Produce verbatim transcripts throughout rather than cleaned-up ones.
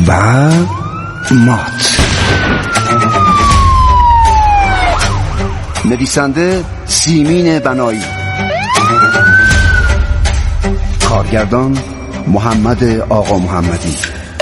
و مات. نویسنده سیمین بنایی، کارگردان محمد آقا محمدی.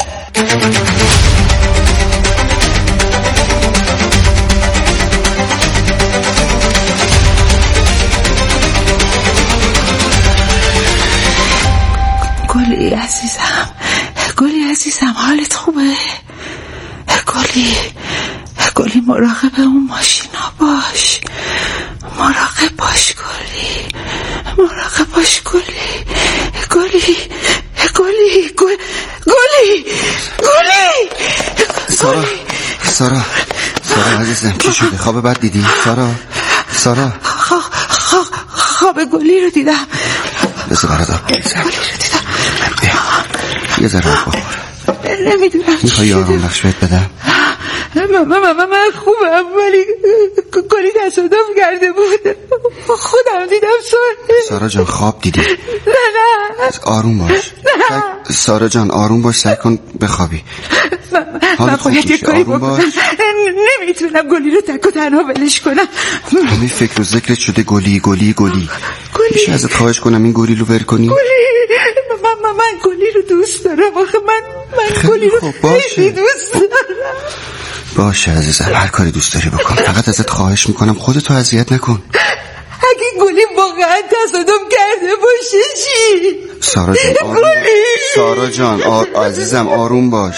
گلی عزیزم، گلی عزیزم، حالت خوبه؟ گلی گلی مراقب اون ماشینا باش، مراقب باش گلی، مراقب باش گلی، گلی گلی گلی گلی گلی. سارا سارا سارا عزیزم چی شده؟ خواب بد دیدی؟ سارا سارا خواب گلی رو دیدم. بذار برات آب بریزم. گلی رو دیدم. یه ذره آب بخور. نمیدونم میخوای آروم بخش بهت بدم؟ من من خوبم ولی گلی تصادف کرده بود، خودم دیدم. سارا سارا جان خواب دیدی؟ نه نه آروم باش. نه سارا جان آروم باش، سعی کن بخوابی. من باید یک کاری بکنم، نمیتونم گلی رو تک و تنها ولش کنم. همین فکر و ذکرت شده گلی گلی گلی. گلی میشه ازت خواهش کنم این گلی رو ول کنی؟ گلی من, من, من گلی رو دوست دارم. آخه من من گلی رو خیلی دوست دارم. باشه عزیزم، هر کاری دوست داری بکن، فقط ازت خواهش میکنم خودتو اذیت نکن. اگه گلی واقعا تصادف کرده باشه چی؟ سارا جان آروم باش. سارا جان آر... عزیزم آروم باش.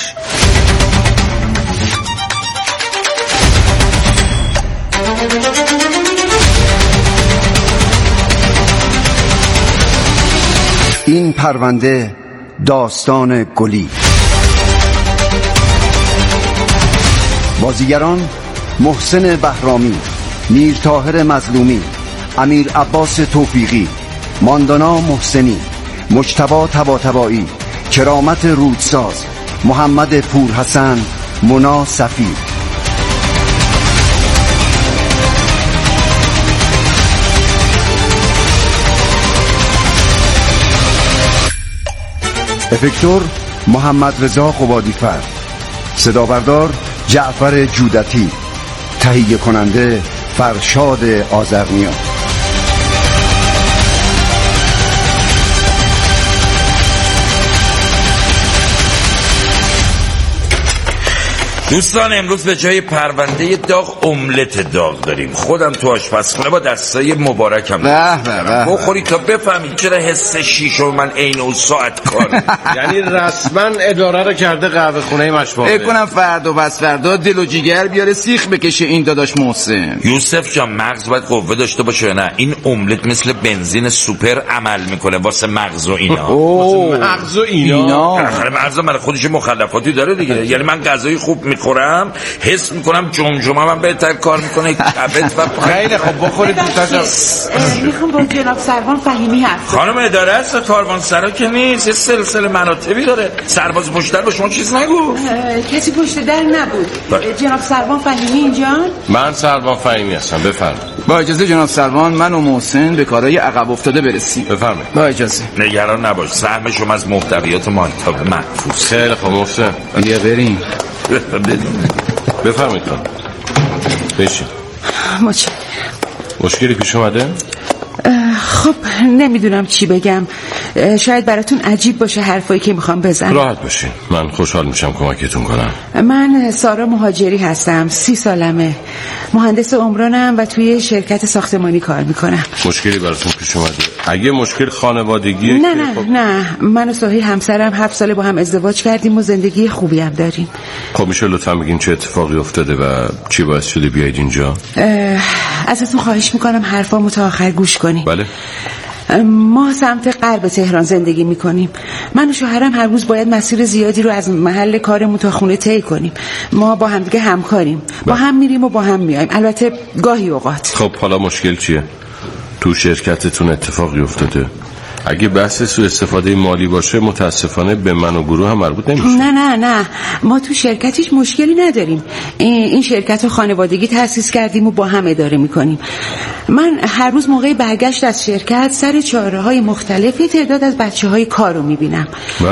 این پرونده داستان گلی. بازیگران: محسن بهرامی، میر طاهر مظلومی، امیر عباس توفیقی، ماندانا محسنی، مجتبی طباطبایی، کرامت رودساز، محمد پورحسن، مونا سفیر. افکتور: محمد رضا قبادی‌فر. صدا بردار: جعفر جودتی. تهیه کننده: فرشاد آذرنیا. دوستان امروز به جای پرونده داغ املت داغ داریم. خودم تو آشپزخونه با دستای مبارکم بخوری تا بفهمید چرا حس شیشو من عین اون ساعت کار. یعنی رسما اداره رو کرده قهوه خونه مشواقه. فکر کنم فردا بس فردا دل و جیگر بیاره سیخ بکشه این داداش محسن. یوسف جان مغز باید قوه داشته باشه نه؟ این املت مثل بنزین سوپر عمل میکنه واسه مغز و اینا. واسه مغز و اینا آخه مغز من خودش مخلفاتی داره دیگه. یعنی من غذای خوب میخورم حس میکنم جمجمه من بهتر کار میکنه، کبد و خیلی خب بخورید دوستان. میخوام با جناب سروان فهیمی حرف. خانم اداره است، کاروان سرا که نیست، یه سلسله مراتبی داره. سرباز پشت در به شما چیز نگو. کسی پشت در نبود. جناب سروان فهیمی اینجا؟ من سروان فهیمی هستم، بفرمایید. با اجازه جناب سروان من و محسن به کارهای عقب افتاده برسیم. بفرمایید. با اجازه. نگران نباش، سهم شما از محتویات مایتاب محفوظ. خیلی خب محسن بیا بریم. بفرمایید. بشین. متشکرم. مشکلی پیش اومده؟ خب نمیدونم چی بگم. شاید براتون عجیب باشه حرفایی که میخوام بزنم. راحت باشین، من خوشحال میشم کمکتون کنم. من سارا مهاجری هستم، سی سالمه، مهندس عمرانم و توی شرکت ساختمانی کار میکنم. مشکلی براتون پیش اومده؟ اگه مشکل خانوادگیه نه نه خب... نه من و سهیل همسرم هفت ساله با هم ازدواج کردیم و زندگی خوبی هم داریم. خب میشه لطفا بگین چه اتفاقی افتاده و چی باعث شده بیاید اینجا؟ ازتون خواهش میکنم حرفامو تا آخر گوش کنین. بله. ما سمت غرب تهران زندگی میکنیم. من و شوهرم هر روز باید مسیر زیادی رو از محل کارمون تا خونه طی کنیم. ما با هم دیگه همکاریم، با هم میریم و با هم میایم، البته گاهی اوقات. خب حالا مشکل چیه؟ تو شرکتتون اتفاقی افتاده؟ اگه بحث سوء استفاده مالی باشه متاسفانه به من و گروه هم مربوط نمیشه. نه نه نه ما تو شرکت هیچ مشکلی نداریم. این شرکت رو خانوادگی تأسیس کردیم و با هم اداره میکنیم. من هر روز موقع برگشت از شرکت سر چهاره‌های مختلف تعداد از بچه‌های کار رو میبینم. بله.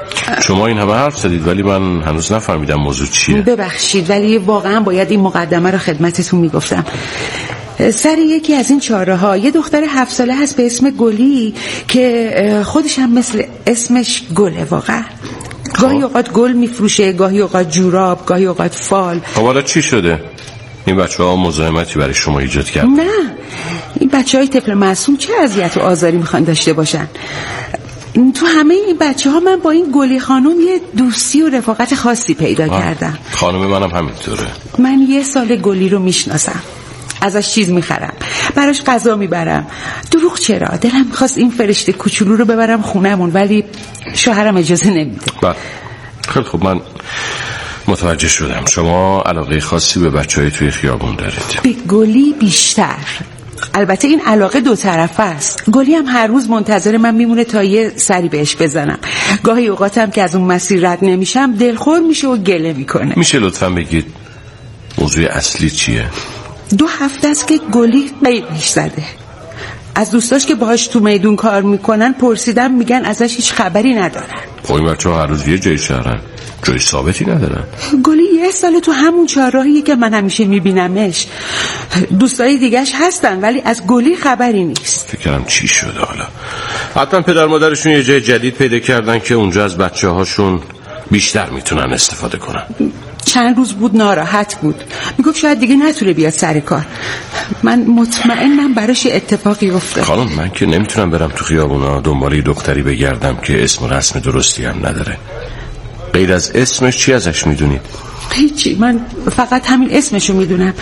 شما این همه حرف زدید ولی من هنوز نفهمیدم موضوع چیه. ببخشید ولی واقعا باید این مقدمه رو خدمتتون میگفتم. سر یکی از این چاره ها یه دختر هفت ساله هست به اسم گلی که خودش هم مثل اسمش گله واقعا. گاهی اوقات گل میفروشه، گاهی اوقات جوراب، گاهی اوقات فال. خب حالا چی شده؟ این بچه ها مزاحمتی برای شما ایجاد کرد؟ نه، این بچه های طفل معصوم چه اذیت و آزاری میخوان داشته باشن؟ تو همه این بچه ها من با این گلی خانم یه دوستی و رفاقت خاصی پیدا آه. کردم. خانم منم همینطوره. من یه سال گلی رو میشناسم، ازش چیز میخرم، براش غذا میبرم. دروغ چرا؟ دلم میخواست این فرشته کوچولو رو ببرم خونمون ولی شوهرم اجازه نمیده. بله خیلی خوب، من متوجه شدم. شما علاقه خاصی به بچهای توی خیابون دارید. به گلی بیشتر. البته این علاقه دو طرفه است. گلی هم هر روز منتظر من میمونه تا یه سری بهش بزنم. گاهی اوقاتم که از اون مسیر رد نمیشم دلخور میشه و گله میکنه. میشه لطفاً بگید موضوع اصلی چیه؟ دو هفته است که گلی قیبش زده. از دوستاش که باهاش تو میدون کار میکنن پرسیدم، میگن ازش هیچ خبری ندارن. خب این بچه ها هر روز یه جای شهرن، جای ثابتی ندارن. گلی یه سال تو همون چهارراهیه که من همیشه میبینمش. دوستای دیگهش هستن ولی از گلی خبری نیست. فکرم چی شده حالا. حتما پدر مادرشون یه جای جدید پیدا کردن که اونجا از بچه هاشون بیشتر میتونن استفاده کنن. چند روز بود ناراحت بود، میگفت شاید دیگه نتونه بیاد سر کار. من مطمئنم براش اتفاقی افتاد. خانم من که نمیتونم برم تو خیابونا دنباله دختری بگردم که اسم و رسم درستی هم نداره. غیر از اسمش چی ازش میدونید؟ هیچی، من فقط همین اسمشو میدونم.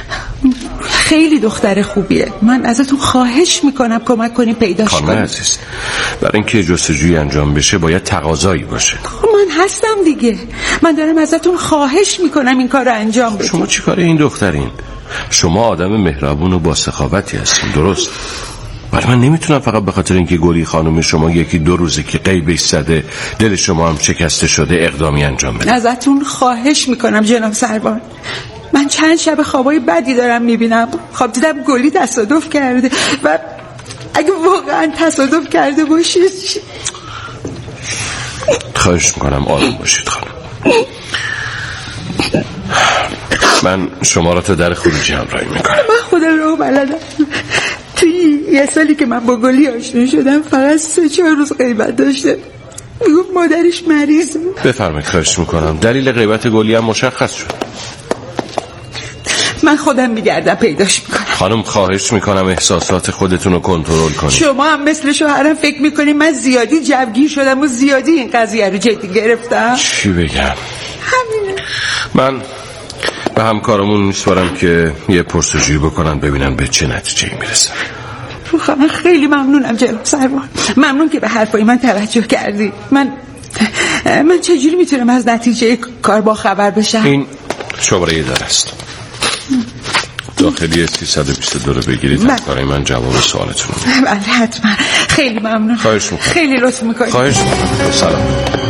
خیلی دختر خوبیه. من ازتون خواهش میکنم کمک کنیم پیداش کنیم. خانم عزیز، برای اینکه جستجویی انجام بشه باید تقاضایی باشه. من هستم دیگه. من دارم ازتون خواهش میکنم این کار رو انجام بدید. شما چی کاره این دخترین؟ شما آدم مهربون و با سخاوتی هستین، درست؟ ولی من نمیتونم فقط به خاطر اینکه گلی خانم شما یکی دو روزه که قیبش زده دل شما هم شکسته شده اقدامی انجام بدید. ازتون خواهش میکنم جناب سروان. من چند شب خوابای بدی دارم میبینم. خواب دیدم گلی تصادف کرده و اگه واقعا تصادف کرده باشید. خواهش میکنم آروم باشید خانم. من شما را تا در خروجی همراهی میکنم. من خودم رو بلدم. توی یه سالی که من با گلی آشنا شدم فقط سه چهار روز غیبت داشته. میگفت مادرش مریضه. بفرمایید. خواهش میکنم. دلیل غیبت گلی هم مشخص شد. من خودم میگردم پیداش میکنم. خانم خواهش میکنم احساسات خودتون رو کنترل کنید. شما هم مثل شوهرم فکر میکنید من زیادی جوگیر شدم و زیادی این قضیه رو جدی گرفتم؟ چی بگم؟ همینه. من به همکارمون میسپارم که یه پرسجویی بکنن ببینن به چه نتیجه‌ای میرسن. من خیلی ممنونم جناب سروان. ممنون که به حرفای من توجه کردی. من من چجوری میتونم از نتیجه کار با خبر بشم؟ این شماره دار است. داخلی سیصد و بیست و دو رو بگیرید. از برای من جواب سوالتون رو. بله حتما. خیلی ممنون. خواهش میکنم. خیلی لطف میکنید. خواهش میکنم. سلام.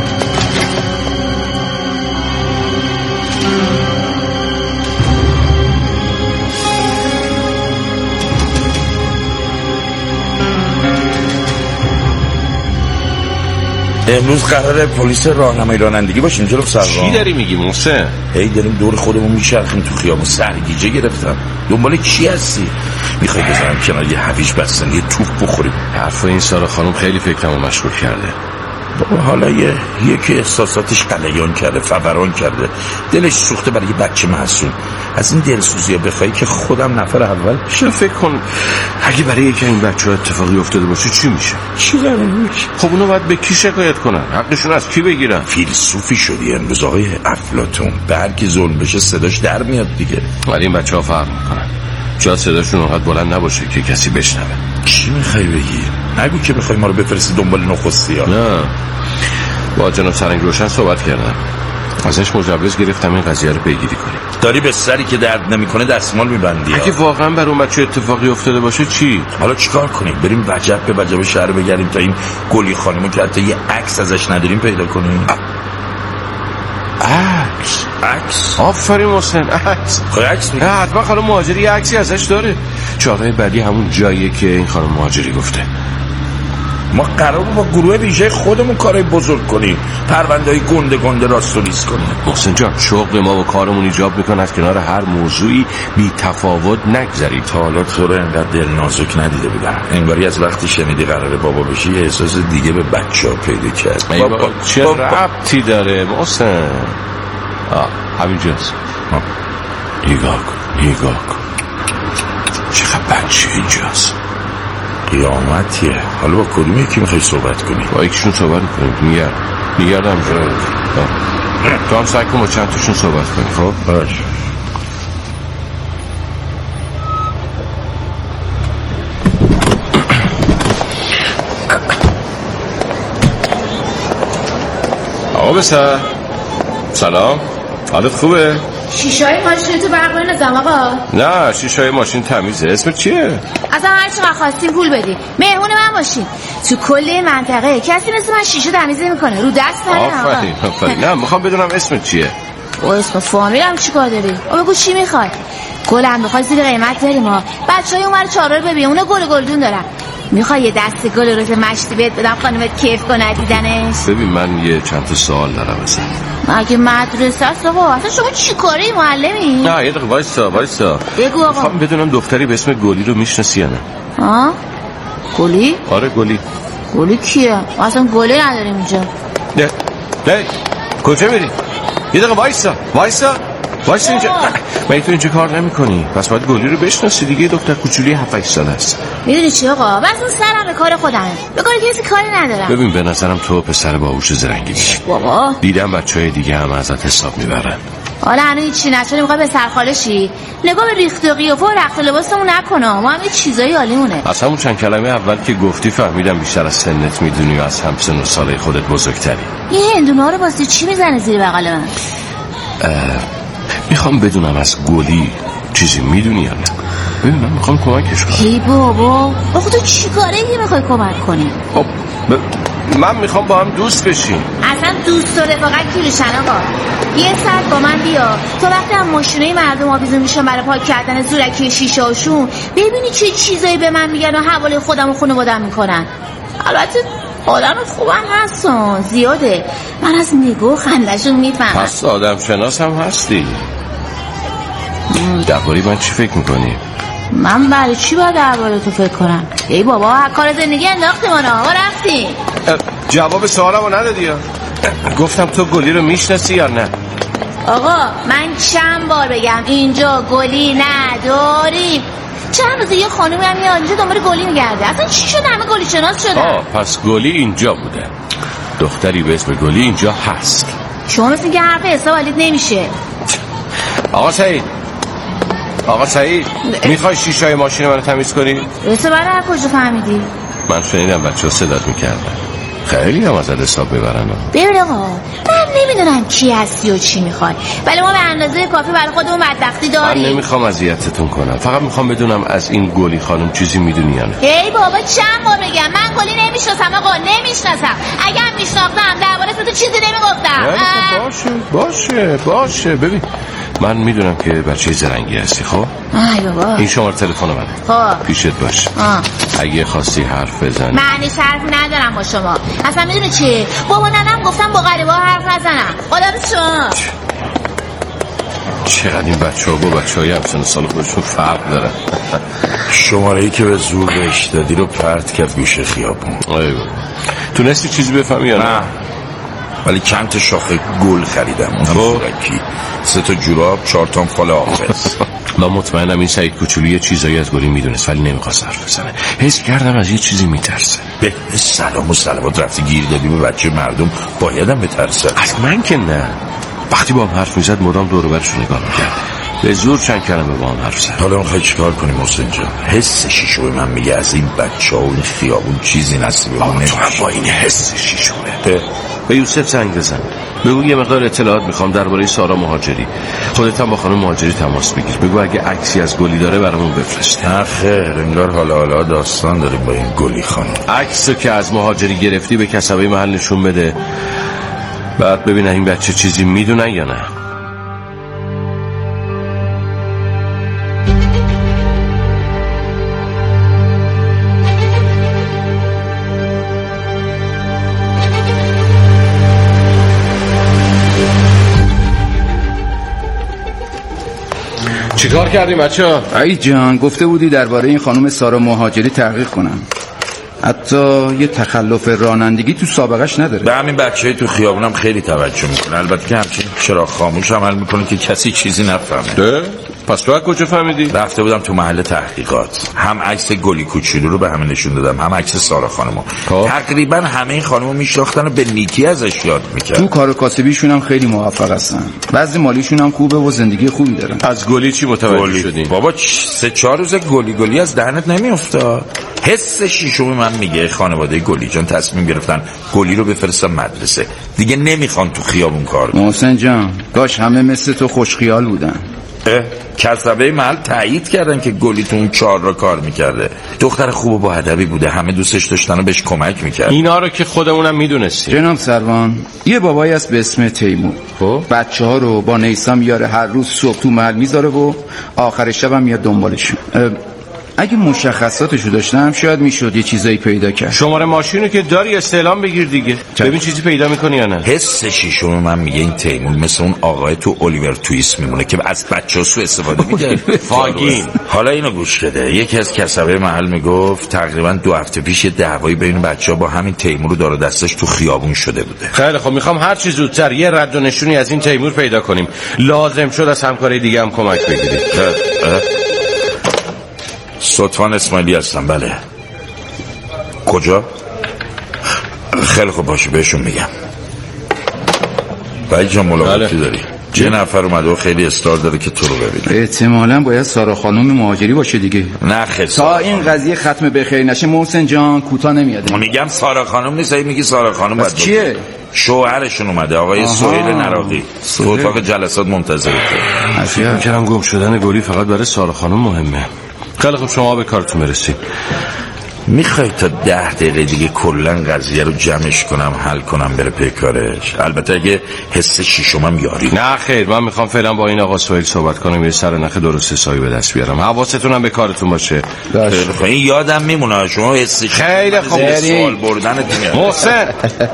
امروز قراره پلیس راهنمایی رانندگی باشیم جلو سروان. چی داری میگی محسن؟ هی داریم دور خودمون میچرخیم تو خیابون. سرگیجه گرفتم. دنبال کی هستی؟ میخوای بزنم کنار یه هویج بستن یه توپ بخوریم؟ حرف این سارا خانم خیلی فکرمو مشغول کرده. بابا حالا یه یکی احساساتش قلیان کرده، فوران کرده، دلش سوخته برای یه بچه معصوم. از این دلسوزی‌ها بخوای که خودم نفر اول چه فکر کن اگه برای یکی این بچه‌ها اتفاقی افتاده باشه چی میشه؟ چی قراره میشه؟ خب اونا باید به کی شکایت کنن؟ حقشون از کی بگیرن؟ فیلسوفی شدی امروز آقای افلاطون. برکی ظلم بشه صداش در میاد دیگه. ولی این بچه‌ها فرق میکنن. شاید صداشون اونقدر بلند نباشه که کسی بشنوه. چی میخوای بگی؟ نگو که میخوای ما رو بفرستی دنبال نخستی‌ها. نه. با جناب سرنگ روشن صحبت کردم. ازش مجوز گرفتم این قضیه رو پیگیری کنیم. داری به سری که درد نمیکنه دستمال میبندی. اگه واقعا بر اون بچه اتفاقی افتاده باشه چی؟ حالا چیکار کنیم؟ بریم وجب به وجب شهر بگردیم تا این گلی خانمو که حتی یه عکس ازش نداریم پیدا کنیم. عکس عکس آفرین محسن. عکس خب عکس نه حتما خانم مهاجری یه عکسی ازش داره. چهارراه بعدی همون جاییه که این خانم مهاجری گفته. ما قرار با گروه ویژه خودمون کارای بزرگ کنیم، پرونده‌های گنده گنده راست و ریز کنیم. محسن جان شغل ما و کارمون ایجاب میکنه از کنار هر موضوعی بی تفاوت نگذریم. تا حالا تو رو انقدر دل نازک ندیده بودم. انگاری از وقتی شنیدی قراره بابا بشی یه احساس دیگه به بچه‌ها پیدا کرد. بابا چه ربطی داره محسن؟ آه همینجاست. نگاه کن نگاه کن چقدر بچه اینجاست. قیامتیه. حالا با کدوم یکی میخوای صحبت کنی؟ با یکیشون صحبت کنیم. میگرد میگردم جای تو هم سعی کن با چند تاشون صحبت کنی. خب باش. آقا بسر سلام، حالت خوبه؟ شیشای ماشین تو برق بندازم آقا؟ نه شیشای ماشین تمیزه. اسمت چیه؟ اصلا هر چقدر خواستیم پول بدی. مهمون من باشین. تو کل این منطقه کسی مثل من شیشه تمیز نمیکنه. رو دست منه آقا. آفرین آفرین. نه میخوام بدونم اسمت چیه. او اسم فامیلم چیکار داری؟ او بگو چی میخوای؟ گلم بخوای زیر قیمت داریم ما. بچهای اونور چهارراه رو ببین، اونا گل گلدون دارن. میخوای یه دسته گل روز مشتی بهت بدم خانمت کیف کنه دیدنش؟ ببین من یه چند تا سوال دارم مثلا. مگه مدرسه است آقا؟ اصلا شما چی کاری معلمی؟ نه یه دقیقه وایسا وایسا. بگو آقا. میخوام بدونم دختری به اسم گلی رو میشناسی یا نه؟ ها؟ گلی؟ آره گلی. گلی کیه؟ اصلا گلی نداریم اینجا. نه نه کجا میری؟ یه دقیقه وایسا وایسا وایسا اینجا. من تو اینجا کار نمی کنی، پس باید گلی رو بشناسی دیگه. دختر کوچولی هفت هشت ساله است. میدونی چی آقا؟ بس اون سرم به کار خودمه، به کار کسی کاری ندارم. ببین به نظرم تو پسر باهوش زرنگی میشی. بابا دیدم بچهای دیگه هم ازت حساب میبرن. حالا هنوز هیچی نشده میخوای به سرخاله شی؟ نگاه به ریخت و قیافه و رخت لباسمون نکنه، ما هم یه چیزایی عالیمونه. از همون چند کلمه اول که گفتی فهمیدم بیشتر از سنت میدونی و از هم سن و سال خودت بزرگتری. این هندونه رو واسه چی میزنه زیر بغل من؟ میخوام بدونم از گلی چیزی میدونی یا نه. ببین من میخوام کمکش کنم. ای بابا آخه تو چی کاره که میخوای کمک کنی؟ خب ب... من میخوام با هم دوست بشیم. اصلا دوست و رفاقت کیلوشن آقا. یه ساعت با من بیا تا وقتی هم ماشینای مردم آویزون میشن برای پاک کردن زورکی شیشه هاشون، ببینی چه چیزایی به من میگن و حواله خودم و خانواده‌ام میکنن. البته آدم خوبم هستن زیاده، من از نگاه خندشون میفهمم. پس آدم شناس هم هستی. درباره من چی فکر میکنی؟ من برای چی باید درباره تو فکر کنم؟ ای بابا کار زندگی انداختیم آنها ما رفتیم. جواب سوالمو ندادی یا؟ گفتم تو گلی رو میشناسی یا نه؟ آقا من چند بار بگم اینجا گلی نداریم. چند روزه یه خانومی هم میاد اینجا دنبال گلی میگرده. اصلا چی شده همه گلی شناس شدن؟ آه پس گلی اینجا بوده. دختری به اسم گلی اینجا هست. شما مثل که حرف حساب حالیت نمیشه. آقا سعید آقا سعید میخوای شیشای ماشین منو تمیز کنی؟ رسه برای هر کجا فهمیدی؟ من شنیدم بچه ها صدات میکردن، خیلی هم ازت حساب میبرن. ببین آقا من نمیدونم کی هستی و چی میخوای، ولی ما به اندازه کافی برای خودمون بدبختی داریم. من نمیخوام اذیتتون کنم، فقط میخوام بدونم از این گلی خانم چیزی میدونی یا نه. ای بابا چند بار بگم من گلی نمیشناسم آقا، نمیشناسم. اگر میشناختم درباره تو چیزی نمیگفتم. باشه باشه باشه. ببین من میدونم که بچه زرنگی هستی. خب ای بابا این شماره تلفن منه، خب پیشت باشه. آه. اگه خواستی حرف بزنی. معنی حرفی ندارم با شما. اصلا میدونی چی؟ بابا ننم گفتم با غریبه ها حرف نزنم. خدا شما چقدر این بچه ها با بچه های همسن سال خودشون فرق دارن. شماره ای که به زور بهش دادی رو پرت کرد گوشه خیابون. ای بابا تونستی چیزی بفهمی یا نه؟ ولی چند تا شاخه گل خریدم، اونم زورکی، سه تا جوراب، چهار تا فال حافظ. من مطمئنم این سعید کوچولو یه چیزایی از گلی میدونست ولی نمیخواست حرف بزنه. حس کردم از یه چیزی میترسه. به سلام و سلامات رفتی گیر دادی به بچه مردم، بایدم بترسه. از من که نه. وقتی با هم حرف میزد مدام دور و برش نگاه میکرد، به زور چند کلمه با هم حرف زد. حالا میخوای چیکار کنی محسن جان؟ حس شیشو به من میگه از این بچه ها و این خیابون چیزی نصیب ما نمیشه. تو با این حس شیشوه به یوسف زنگ بزن، بگو یه مقدار اطلاعات میخوام درباره سارا مهاجری. خودت هم با خانم مهاجری تماس بگیر، بگو اگه عکسی از گلی داره برامون بفرسته. نه خیر، انگار حالا حالا داستان داریم با این گلی خانم. عکسو که از مهاجری گرفتی به کسبه محل نشون بده، بعد ببینه این بچه چیزی میدونن یا نه. چیکار کردیم بچه‌ها؟ ای جان گفته بودی درباره این خانم سارا مهاجری تحقیق کنم. حتی یه تخلف رانندگی تو سابقش نداره. به همین بچه‌ای تو خیابونم خیلی توجه میکنه. البته که همچین چراغ خاموش عمل میکنه که کسی چیزی نفهمه. ده؟ پس تو از کجا فهمیدی؟ رفته بودم تو محل تحقیقات، هم عکس گلی کوچولو رو به همه نشون دادم، هم عکس سارا خانمو. تقریبا همه این خانمو میشناختن و به نیکی ازش یاد میکرد. تو کار کاسبیشون هم خیلی موفق هستن. بعضی مالیشون هم خوبه و زندگی خوبی دارن. از گلی چی متوجه شدین؟ بابا سه چهار روز گلی گلی از دهنت نمیافتاد. حس شیشم من میگه خانواده گلی جان تصمیم گرفتن گلی رو بفرستن مدرسه. دیگه نمیخوان تو خیابون کار کنه. محسن جان کاش همه مثل تو خوشخیال بودن. کسبه محل تایید کردن که گلی تو اون چهار را کار میکرده. دختر خوب و با ادبی بوده، همه دوستش داشتن و بهش کمک میکرد. اینا رو که خودمونم میدونستیم. جناب سروان یه بابایی هست به اسم تیمور. خب بچه ها رو با نیسا میاره، هر روز صبح تو محل میذاره و آخر شب هم میاد دنبالشون. اگه مشخصاتشو داشتم شاید میشد یه چیزایی پیدا کرد. شماره ماشینو که داری استعلام بگیر دیگه، ببین چیزی پیدا میکنی یا نه. حس شیشم من میگه این تیمور مثل اون آقای تو الیور تویست میمونه که از بچه‌ها سو استفاده می‌کنه. فاگین. حالا اینو گوش بده. یکی از کسبه محل میگفت تقریبا دو هفته پیش یه دعوایی بین بچه‌ها با همین تیمور رو داره دستش تو خیابون شده بوده. خیلی خب میخوام هر چی زودتر یه رد و نشونی از این تیمور پیدا کنیم. لازم شد از همکارای دیگه هم کمک بگیریم. سلطان اسماعیلی هستم. بله. کجا؟ خیلی خوب باشه بهشون میگم. باید جا ملاقاتی داری. یه نفر اومده و خیلی اصرار داره که تو رو ببینه. احتمالاً باید سارا خانم مهاجری باشه دیگه. نه خیلی تا این قضیه ختم بخیر نشه محسن جان کوتاه نمیاد. میگم سارا خانم نیست، میگی سارا خانم باید کیه؟ شوهرشون اومده آقای سهیل نراقی. تو اتاق جلسات منتظرته. فکر کردم گم شدن گلی فقط برای سارا خانم مهمه. خیلی خب شما به کارتون برسید. میخوای تا ده دقیقه دیگه کلن قضیه رو جمعش کنم حل کنم بره پی کارش؟ البته اگه حس شیشمم یاری. نه خیر، من میخوام فعلا با این آقا سهیل صحبت کنم، یه سر نخ درست حسابی به دست بیارم. حواستون هم به کارتون باشه. خیلی خب این یادم میمونه شما حس خیلی خوب سوال بردنت میاد. محسن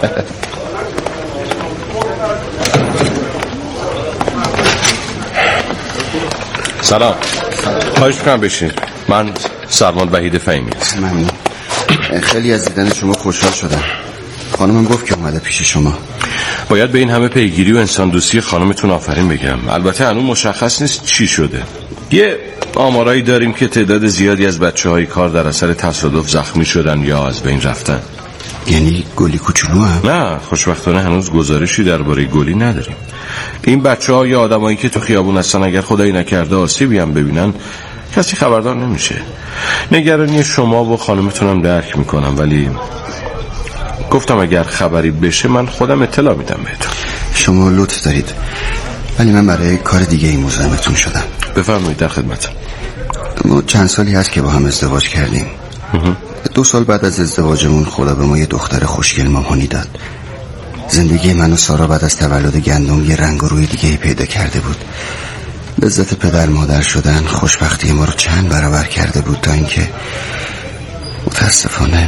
سلام. خواهش میکنم بشین. من سرمان وحید فهیمی هستم. ممنون. خیلی از دیدن شما خوشحال شدم. خانمم گفت که اومده پیش شما. باید به این همه پیگیری و انسان دوستی خانمتون آفرین بگم. البته هنوز مشخص نیست چی شده. یه آمارایی داریم که تعداد زیادی از بچه‌های کار در اثر تصادف زخمی شدن یا از بین رفتن. یعنی گلی کوچولو هم؟ نه خوشبختانه هنوز گزارشی درباره گلی نداریم. این بچه‌ها یا آدمایی که تو خیابون هستن اگر خدایی نکرده آسیبی هم ببینن کسی خبردار نمیشه. نگرانی شما و خانمتونم درک میکنم، ولی گفتم اگر خبری بشه من خودم اطلاع میدم بهتون. شما لطف دارید، ولی من برای کار دیگه این مزاحمتون شدم. بفرمایید، در خدمتم. ما چند سالی هست که با هم ازدواج کردیم. دو سال بعد از ازدواجمون خدا به ما یه دختر خوشگل مامانی داد. زندگی من و سارا بعد از تولد گندم یه رنگ و روی دیگه پیدا کرده بود. لذت پدر مادر شدن خوشبختی ما رو چند برابر کرده بود، تا اینکه متاسفانه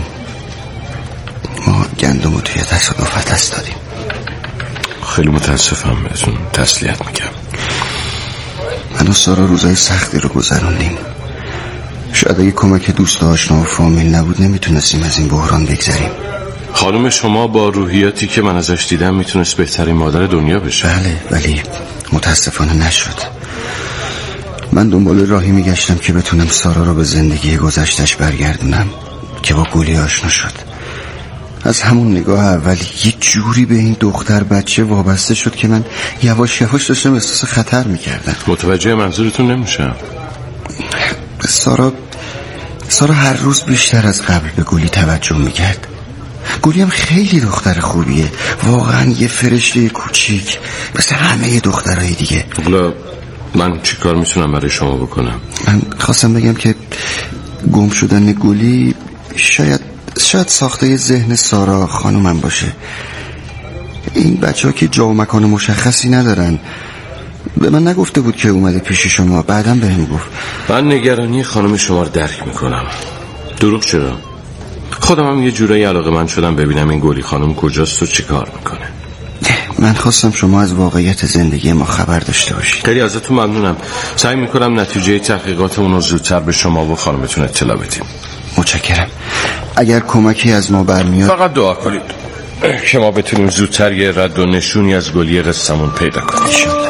ما گندم رو توی تصادف دست دادیم. خیلی متاسفم بهتون، تسلیت میگم. من و سارا روزای سختی رو گذروندیم. شاید اگه کمک دوست و آشنا و فامیل نبود نمیتونستیم از این بحران بگذریم. خانم شما با روحیاتی که من ازش دیدم میتونست بهترین مادر دنیا بشه. بله، ولی متاسفانه نشد. من دنبال راهی میگشتم که بتونم سارا رو به زندگی گذشتش برگردونم که با گلی آشنا شد. از همون نگاه اول یه جوری به این دختر بچه وابسته شد که من یواش یواش داشتم احساس خطر میکردم. متوجه منظورتون نمیشم. سارا سارا هر روز بیشتر از قبل به گلی توجه میکرد. گلی هم خیلی دختر خوبیه، واقعا یه فرشته کوچیک مثل همه دخترای دیگه. حالا من چی کار میتونم برای شما بکنم؟ من خواستم بگم که گم شدن گلی شاید شاید ساخته ذهن سارا خانومم باشه. این بچه ها که جا و مکان مشخصی ندارن. به من نگفته بود که اومده پیش شما، بعدم بهم گفت. من نگرانی خانم شما رو درک میکنم. دروغ چرا؟ خودم هم یه جورایی علاقه من شدم ببینم این گلی خانم کجاست و چی کار میکنه. من خواستم شما از واقعیت زندگی ما خبر داشته باشید. خیلی ازتون ممنونم. سعی میکنم نتیجه تحقیقاتمون رو زودتر به شما و خانمتون اطلاع بدیم. متشکرم. اگر کمکی از ما برمیاد فقط دعا کنید که ما بتونیم زودتر یه رد و نشونی از گلی قصه‌مون پیدا کنیم. انشالله.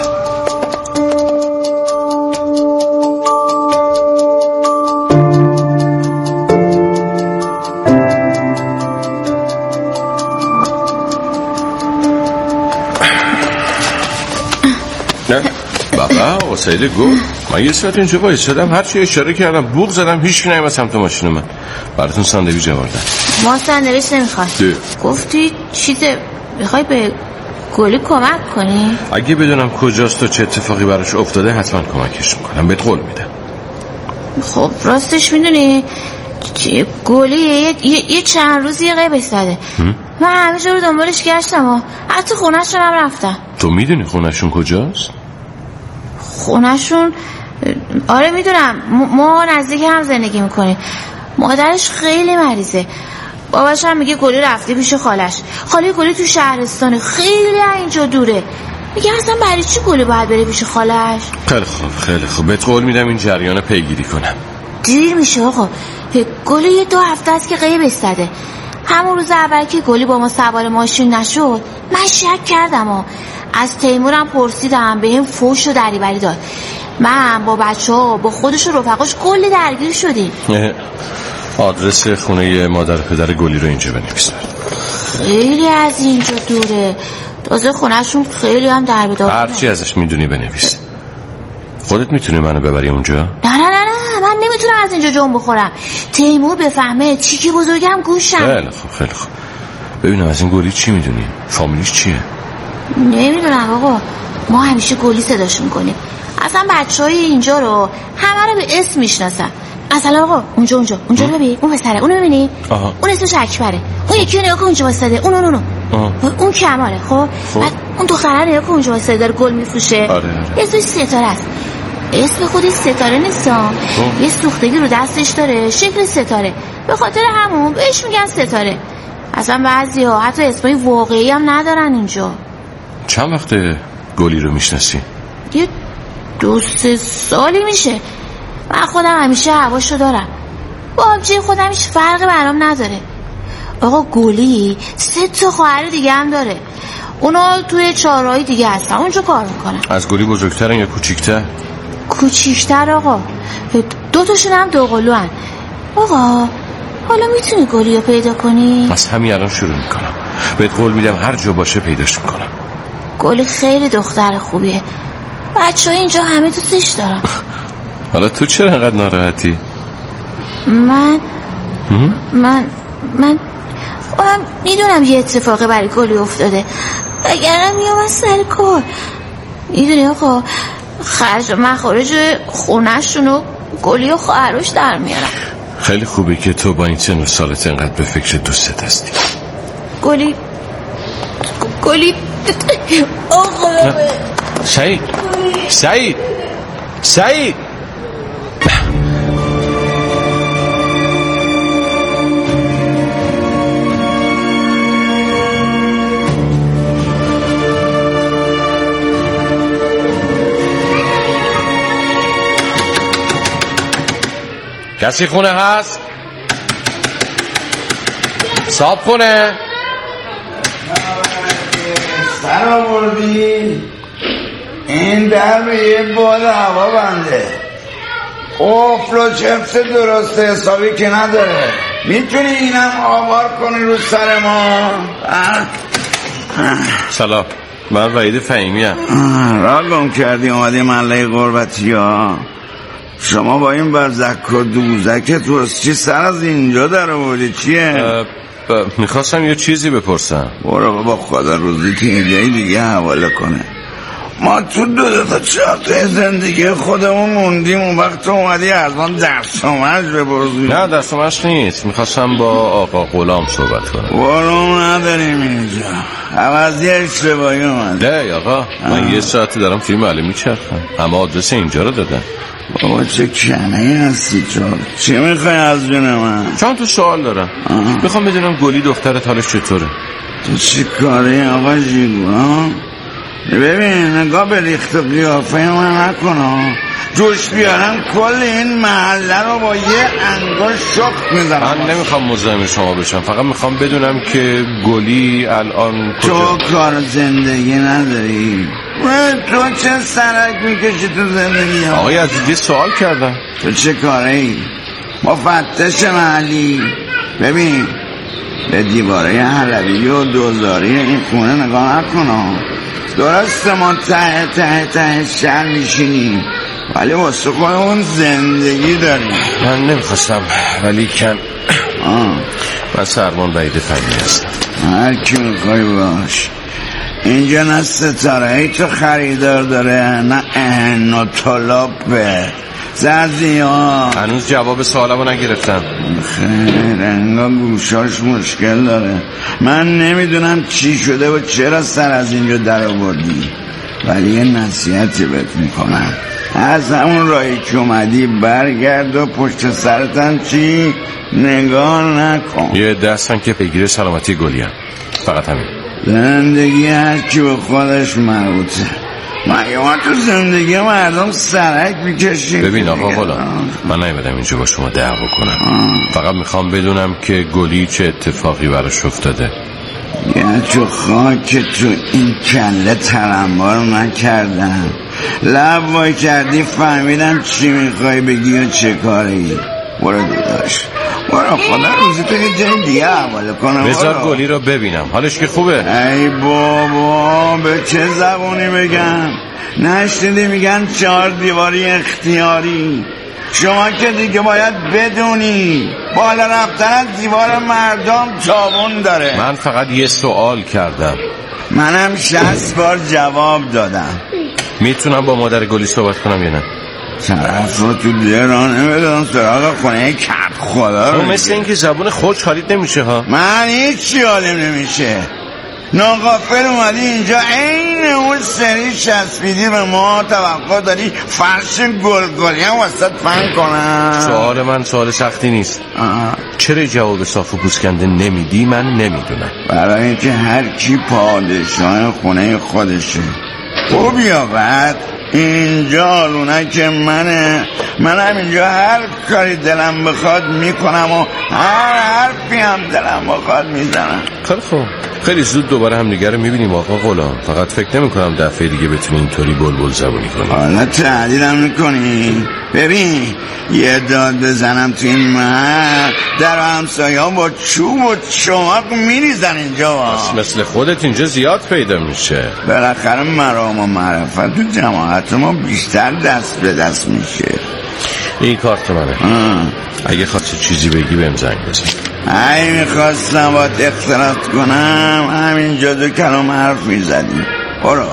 نه بابا وسایل گفت من یه ساعت اینجا وایسادم، هر چی اشاره کردم بوق زدم هیچ کی نیومد سمت ماشین من. براتون ساندویچ آوردم. ما ساندویچ نمیخوام. گفتی چیز میخوای به گلی کمک کنی؟ اگه بدونم کجاست و چه اتفاقی براش افتاده حتما کمکش میکنم، بهت قول میدم. خب راستش میدونی گلی یه, یه،, یه چند روزی غیبش زده. من همه جا رو دنبالش گشتم و حتی خونه‌شون هم رفتم. تو میدونی خونه‌شون کجاست؟ خونه‌شون آره میدونم، ما نزدیک هم زندگی میکنیم. مادرش خیلی مریضه، باباش هم میگه گلی رفته پیش خالش. خاله گلی تو شهرستانه، خیلی اینجا دوره. میگه اصلا برای چی گلی باید بره پیش خالش؟ خیلی خوب خیلی خوب، بهت قول میدم این جریان پیگیری کنم. دیر میشه آقا، گلی یه دو هفته است که غیبش زده. همون روز اول که گلی با ما سوار ماشین نشد من شک کردم و از تیمورم پرسیدم، به هم فوش و دریوری داد. من با بچه ها با خودش و رفقاش کلی درگیر شدیم. آدرس خونه مادر پدر گلی رو اینجا بنویس. خیلی از اینجا دوره، تازه خونهشون خیلی هم در به دار. هرچی ازش میدونی بنویس. خودت میتونی منو ببری اونجا؟ نه نه نه نه من نمیتونم از اینجا جون بخورم. تیمور بفهمه چی که بزرگم گوشم. خیلی خوب خیلی خوب. ببینم از این گلی چی میدونی؟ فامیلیش چیه؟ نمیدونم آقا، ما همیشه گلی صداش میکنیم. اصلا بچه های اینجا رو همه رو به اسم میشناسن. مثلا آقا اونجا اونجا اونجا رو ببین، اون پسره اونو ببینی؟ اون اسمش اکبره. اون یکی رو نگاه کن اونجا واسطه، اون اون اون اون کماله. خب بعد اون دختره نگاه کن اونجا واسطه داره گل میفروشه. آره آره. اسمش ستاره است. اسم خودش ستاره نیست، یه سوختگی رو دستش داره شکل ستاره، به خاطر همون بهش میگن ستاره. اصلا بعضیا حتی اسمای واقعی هم ندارن اینجا. چند وقته گلی رو میشناسی؟ یه دو سه سالی میشه. من خودم همیشه هواشو دارم، با آبجی خودم هیچ فرقی برام نداره. آقا گلی سه تا خواهر دیگه هم داره، اونا توی چهارراه دیگه هستن، اونجا کار میکنن. از گلی بزرگترن یا کوچیکتر؟ کوچیکتر آقا، دو تاشون هم دوقلوان. آقا حالا میتونی گلی رو پیدا کنی؟ پس همین الان شروع میکنم، بهت قول میدم هر جا باشه پیداش میکنم. گلی خیلی دختر خوبیه، بچه ها اینجا همه دوستش دارن. حالا تو چرا انقدر ناراحتی؟ من من من من میدونم یه اتفاقی برای گلی افتاده، اگرم میام سر کار. میدونی آقا خرج و مخارج خونه‌شون و گلی و خواهرش در میارم. خیلی خوبه که تو با این سن و سالت انقدر به فکر دوستت هستی. گلی گلی آقا سعید سعید سعید کسی خونه هست؟ صاحب خونه؟ سر آوردی؟ این در به یه باد هوا بنده، قفل و چفت درست حسابی که نداره. میتونی اینم آوار کنی رو سر ما؟ سلام، من وحید فهیمی ام. را گم کردی اومدی محله غربتی ها. شما با این بزک و دوزک تو چی سر از اینجا در آوردی؟ چیه؟ میخواستم یه چیزی بپرسم. برو با خدا روزی که اینجایی دیگه حواله کنه. ما تو دو دو تا چهار زندگی خودمون موندیم، اون وقت اومدی از من درس و مشق بپرسی. نه درس و مشق نیست، میخواستم با آقا غلام صحبت کنم. غلام نداریم اینجا، عوضی اشتباهی اومد. نه آقا من یه ساعتی دارم توی محله میچرخم، اما آدرس اینجا رو دادم. بابا چه کنهی هستی چون چی میخوای از جون من؟ چند تا سوال دارم. میخوام بدونم گلی دخترت حالش چطوره؟ تو چی کاره آقا جیگو؟ ببین نگاه به ریخت و قیافه من نکنم، جوش بیارم کل این محله رو با یه انگار شخ میزنم. من نمیخوام مزاحم شما بشم، فقط میخوام بدونم که گلی الان کجا؟ تو کار زندگی نداری؟ تو چه سرک میکشی تو زندگی ها؟ آقای عزیزی سوال کردم. تو چه کاره ای؟ مفتش محلی. ببین به دیواره حلبی و دوزاری این خونه نگاه نکنم. درسته ما ته ته ته شهر میشینیم ولی واسه خودمون زندگی داریم. من نمیخواستم ولی کن آه. من سرمان وحید فنی هستم. هر کی میخوای باش، اینجا نه ستاره ای تو خریدار داره نه اهن و طلابه زرزی ها. هنوز جواب سوالمو نگرفتم. خیر انگار گوشاش مشکل داره. من نمیدونم چی شده و چرا سر از اینجا در آوردی، ولی یه نصیحتی بهت میکنم، از همون راهی که اومدی برگرد و پشت سرتن چی نگاه نکن. یه دستن که پیگیر سلامتی گلیم، فقط همین. زندگی هر کی به خودش مربوطه. مگه ما تو زندگی مردم سرک میکشیم؟ ببین آقا غلام، من نمیدم اینجا با شما دعوا کنم، فقط میخوام بدونم که گلی چه اتفاقی براش افتاده. یه تو خاک تو این کله ترنبار نکردم، لب وای کردی فهمیدم چی میخوای بگی و چه کاری. برو داداش برو، خدا روزی تو یه جای دیگه حواله کنم. بذار گلی رو ببینم، حالش که خوبه. ای بابا به چه زبونی بگم؟ نشنیدی میگن چهار دیواری اختیاری؟ شما که دیگه باید بدونی بالا رفتن از دیوار مردم تاوان داره. من فقط یه سوال کردم. منم شصت بار جواب دادم. میتونم با مادر گلی صحبت کنم یا نه؟ طرف رو تو دیرانه بدن سراغ خونه کپ خدا رو. مثل این که زبون خود حالیت نمیشه ها. من هیچی حالیم نمیشه. ناغافل اومدی اینجا این اون سری چسبیدی به ما، توقع داری فرش گلگلی هم وسط فن کنم. سوال من سوال سختی نیست. آه. چرا جواب صاف و پوسکنده نمیدی؟ من نمیدونم. برای اینکه هر کی پادشاه خونه خودشه. خوب یا بد اینجا لونک منه، منم اینجا هر کاری دلم بخواد میکنم و هر حرفی هم دلم بخواد میزنم. خیلی خوب، خیلی زود دوباره هم دیگه رو میبینیم آقا غلام. فقط فکر نمی کنم دفعه دیگه بتونی اینطوری بلبل زبونی کنی. حالا تعدیلم میکنی؟ ببین یه داد بزنم تو این محل در همسایه ها با چوب و چماق میریزن اینجا. بس مثل خودت اینجا زیاد پیدا میشه. بالاخره مرام و معرفت تو جماعت ما بیشتر دست به دست میشه. این کارت منه. آه. اگه خواستی چیزی بگی بهم زنگ بزن. ای میخواستم باید اختلاط کنم همینجا دو کلام حرف میزدیم. برو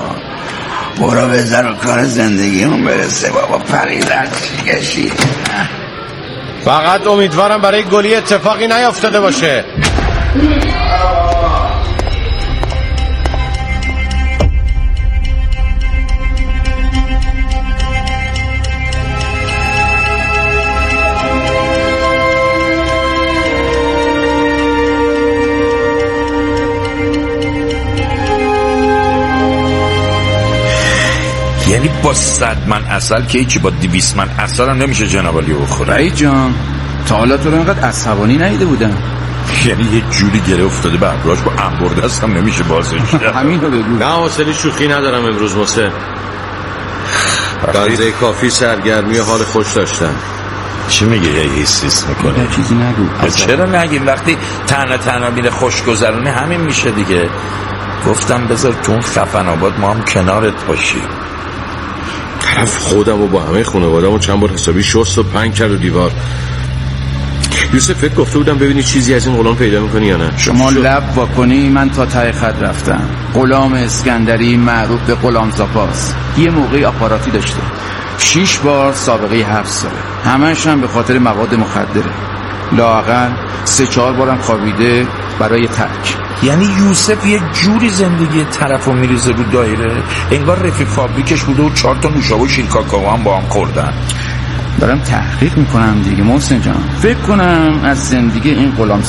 برو بذار و کار زندگیمون برسه بابا. پریدن چی کشید. فقط امیدوارم برای گلی اتفاقی نیافتاده باشه. یعنی با صد من اصل که هیچی، با دویست من اصل هم نمیشه جنابالی بخوره. رایی جان تا حالا تو رو اینقدر عصبانی ندیده بودم. یعنی یه جوری گره افتاده به ابراج با انبرده است هم نمیشه بازش. همین رو بگو. نه حوصله شوخی ندارم امروز موسه. بنزه کافی سرگرمی و حال خوش داشتم. چی میگه یه حسیس میکنه؟ چیزی نگو. چرا نگیم؟ وقتی تنها تنها میره خوشگذرونه همین میشه دیگه. گفتم بذار تو اون خفن آباد ما هم کنارت باشیم. طرف خودم و با همه خانواده‌مو چند بار حسابی شست و پنگ کرد و دیوار. یوسف فکر گفته بودم ببینی چیزی از این غلام پیدا میکنی یا نه. شما لب واکنی من تا ته خط رفتم. غلام اسکندری معروف به غلام زاپاس یه موقعی آپاراتی داشته، شیش بار سابقه هفت ساله، همش هم به خاطر مواد مخدره. لااقل سه چهار بارم خوابیده برای ترک. یعنی یوسف یه جوری زندگی طرفو میریزه رو دایره انگار رفیق فابریکش بوده و چهار تا نوشابه و شیر کاکائو هم با هم خوردن. دارم تحقیق میکنم دیگه محسن جان. فکر کنم از زندگی این غلام